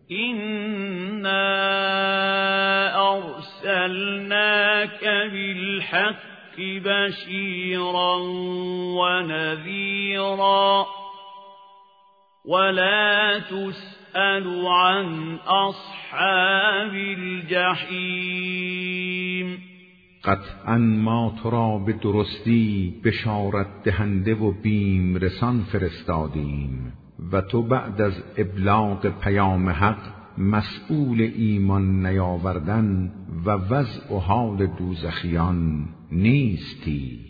إنا أرسلناك بالحق بشيرا ونذيرا ولا تسأل عن أصحاب الجحیم. قطعا ما تو را به درستی بشارت دهنده و بیم رسان فرستادیم و تو بعد از ابلاغ پیام حق مسئول ایمان نیاوردن و وضع و حال دوزخیان نیستی.